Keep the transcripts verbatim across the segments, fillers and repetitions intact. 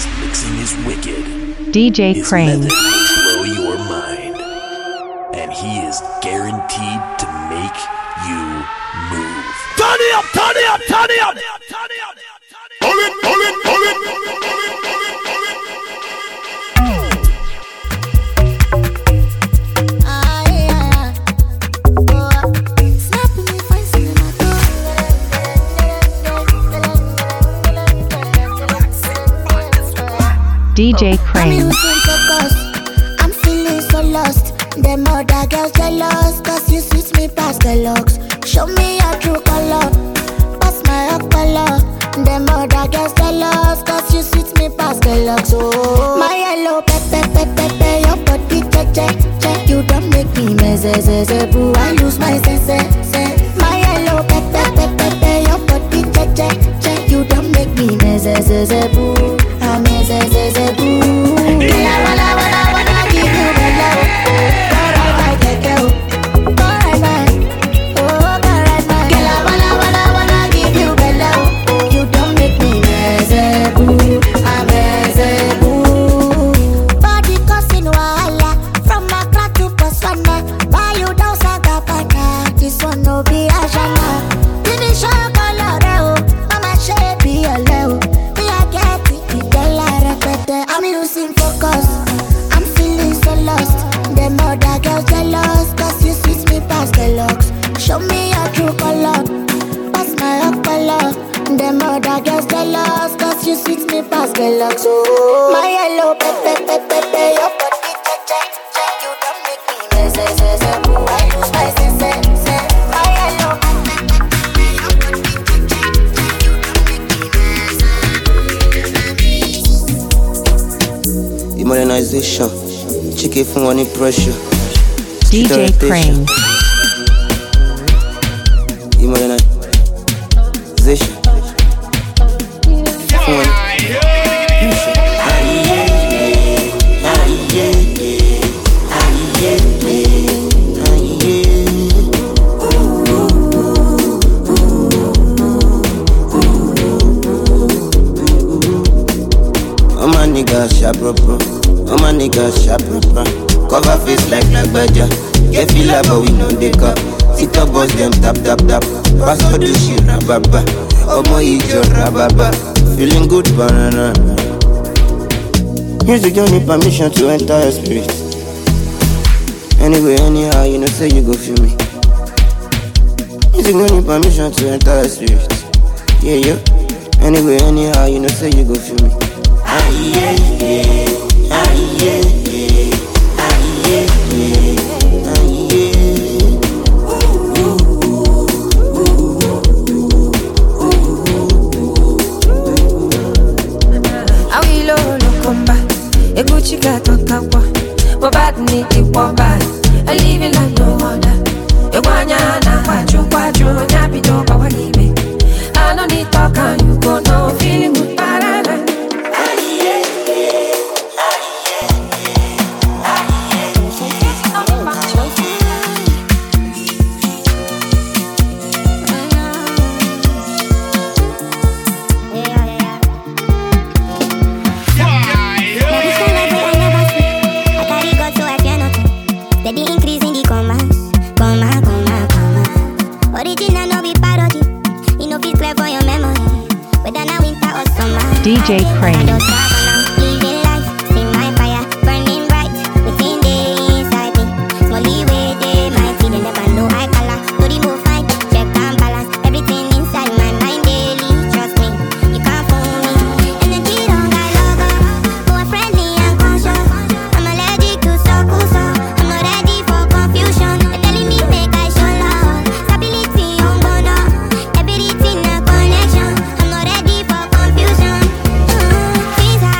His mixing is wicked. D J His Crane. method will blow your mind. And he is guaranteed to make you move. Turn it up, turn it up, turn it up, turn it up. Pull it, pull it, pull it, pull it, pull it, pull it, pull it. D J Crane. I'm losing focus. I'm feeling so lost. Them other girls jealous, cause you sweet me past the looks. Show me your true color, pass my up color. Them other girls jealous, cause you sweet me past the looks. Oh, my yellow pepe pepe pepe, your body che che che. You don't make me meze ze ze boo. I lose my sense sense. My yellow pepe pepe pepe, your body che che che. You don't make me meze ze ze boo. I'm meze ze ze boo. I wanna wanna wanna give you my love. Alright, my keke. Alright, my. Oh, alright, my. Girl, I wanna wanna wanna give you my love. You don't make me meze boo. I'm meze boo. Body causing wahala from Accra to Botswana. Buy you down Sagabana. This one no be Ajana. Finish your color, oh. Mama shape be a level. Me I get it, the girl I repeat. I'm losing focus. I'm feeling so lost. Them other girls jealous, cause you sweet me past the looks. Show me your true color, pass my up color. Them other girls jealous, cause you sweet me past the looks. Oh, my yellow pepe pepe pepe, your body che che che. You don't make me meze ze ze boo. I lose my sense sense. My yellow pepe pepe pepe, your body che che che. You don't make me meze. Modernization, chicken from any pressure. D J Crane. Modernization. All my niggas sharp proper. All my niggas sharp proper. Cover face like like badger. Get feel like but we know they cup. Sit up boss them tap tap tap. Pass all the shit rababa. Omo ijo rababa. Feeling good banana. Music don't need permission to enter your spirit. Anyway, anyhow, you know say you go feel me. Music don't need permission to enter your spirit. Yeah, yeah. Anyway, anyhow, you know say you go feel me. Ah yeah yeah. Ah yeah yeah. Ah yeah yeah. Ah yeah. I will all come back. A good chica talk up. But bad need to walk back. I live in like no other. A guanyana, quadru, quadru, nappy dog, I want leave. I don't need talk and you go no feeling good. Banana. D J Crane. Visa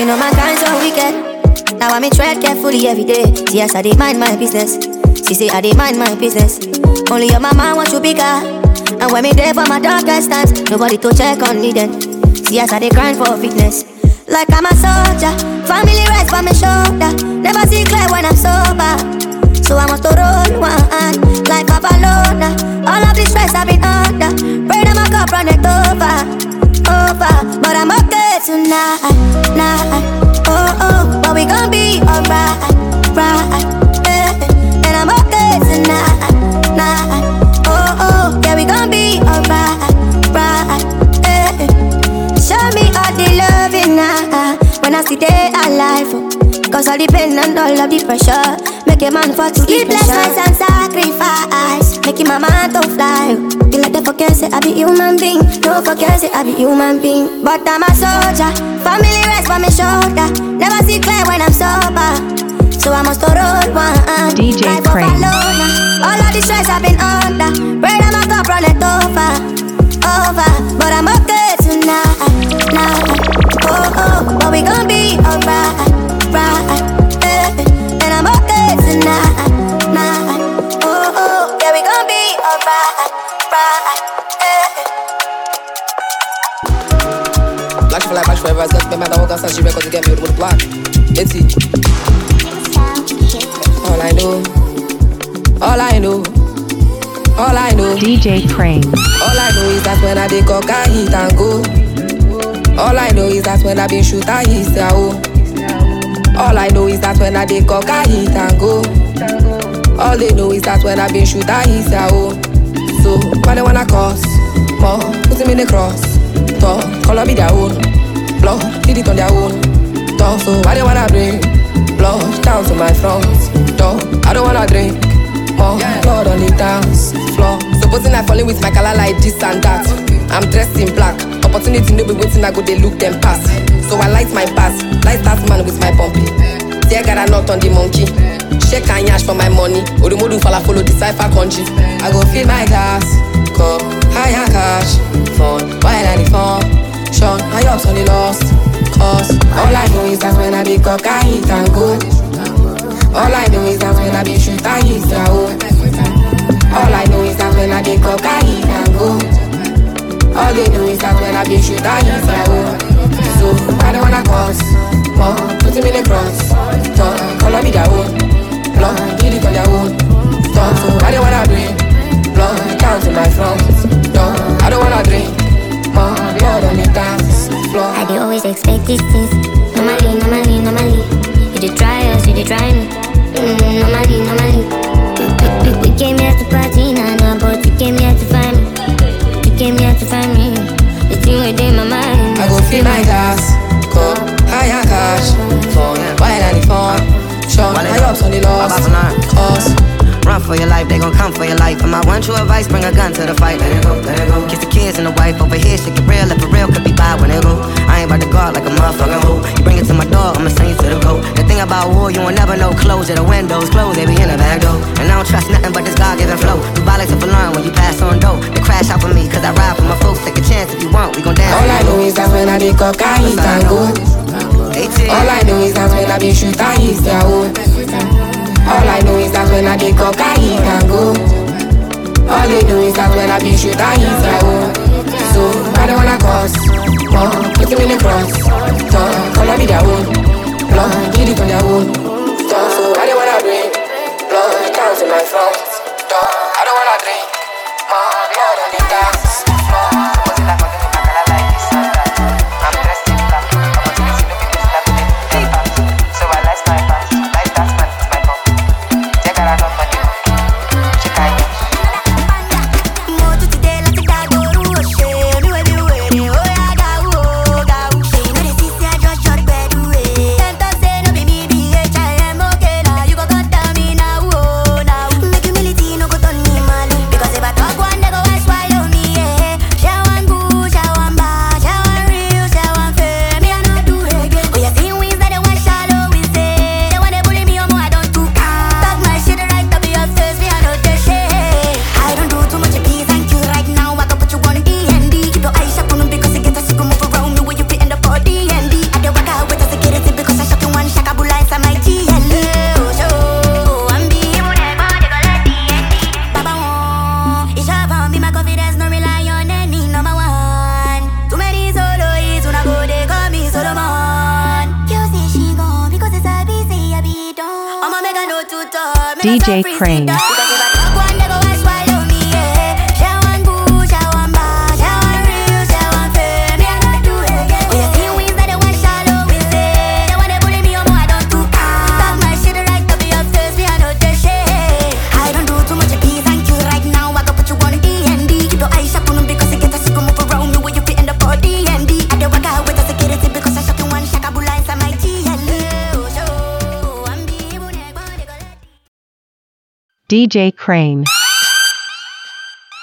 You know my kind so wicked. Now I me tread carefully every day. See yes, I dey mind my business. She say I dey mind my business. Only your mama want you bigger. And when me there for my darkest times, nobody to check on me then. See yes, I dey grind for fitness. Like I'm a soldier, family rests on my shoulder. Never see clear when I'm sober, so I must to roll one like a ballona. All of this stress I've been under, pray that my cup run it over, over. But I'm okay tonight, night, oh oh. But we gon' be alright, right, eh. And I'm okay tonight, night, oh oh. Yeah, we gon' be alright, right, eh. Show me all the loving now when I see they alive. Cause all the pain and all of the pressure make a man fall to sleepless nights and sacrifice, making my mind to fly. You let them forget say I be human being. Don't forget say I be human being. But I'm a soldier, family rests on my shoulder. Never see clear when I'm sober, so I must roll one D J Crane. All of the stress I've been under, pray that my cup run it over, over. But I'm okay tonight, night, oh oh. But we gon' be alright, right, eh. And I'm okay tonight, night, oh oh. Yeah, we gon' be alright, right, eh. Black for life, black forever. It's got to be my dog outside. She records to get me with the block. It's it. All I know, all I know, all I know. D J Crane. All I know is that when I dey cock, I hit and go. All I know is that when I been shoot, I hit ya oh. All I know is that when I dey cock, I hit and go. All they know is that when I been shoot, I hit ya oh. So why they wanna cross? More, put him in the cross. Talk, color be their own. Blood, did it on their own. Talk, so why they wanna bring blood down to my front door? I don't wanna drink more blood on the dance floor. Supposing I falling with my color like this and that. I'm dressed in black. Opportunity no be waiting, I go they look them pass. So I light my pass, light that man with my bumpy. There got a knot on the monkey. Shake and yash for my money. Odumodu fala follow the cipher country. I go fill my glass, cup, higher cash, fun, while I the fun. Sean, my ups on the lost. Cause all I know is that when I be cock, I hit and go. All I know is that when I be shoot, I hit ya oh. All I know is that when I be cock, I hit and go. All they know is that when I be shoot, I hit ya oh. So I don't wanna cause more, put him in the cross. Talk, color be their own. Blood, did it on their own. Talk, so I don't wanna drink blood down to my front door. I don't wanna drink more blood on the dance floor. I dey always expect these things. Normally, normally, normally. You dey try us, you dey try me. Mm, normally, normally. We, we, we came here to party, nah, nah, but you came here to find me. You came here to find me. The thing within my mind. I go fill my glass, cup, higher cash, phone, while I the phone. Sean, my ups on the lost. Cause run for your life, they gon' come for your life. And my one true advice, bring a gun to the fight. Let it go, let it go. Kiss the kids and the wife over here, shit get real. If for real, could be bad when it go. I ain't about to guard like a motherfucking hoe. You bring it to my door, I'ma send you to the goat. The thing about war, you won't never know. Close it, the windows closed, they be in the back door. And I don't trust nothing but this God-given flow. You violate to learn when you pass on dope. They crash out for me, cause I ride for my folks. Take a chance if you want, we gon' dance. All I know is that when I dey cock, I hit and go. All I know is that when I be shoot, I hit ya oh. All I know is that when I dey cock, I hit and go. All they know is that when I be shoot, I hit ya oh. So I don't wanna cause more, put him in the cross. Talk, color be their own. Blood, did it on their own. Talk, so I don't wanna bring blood down to my front door. I don't wanna drink more blood on the dance floor. Supposing I continue my color like this and that. I'm dressed in black. Opportunity no be waiting, I go dey look them pass. So I light my pass, light that man with my bump. Take a run for the monkey. Check out you. Moto today like a dog, oh, shit. Me when you ready, oh yeah, go, go. You know this D J Crane. D J Crane.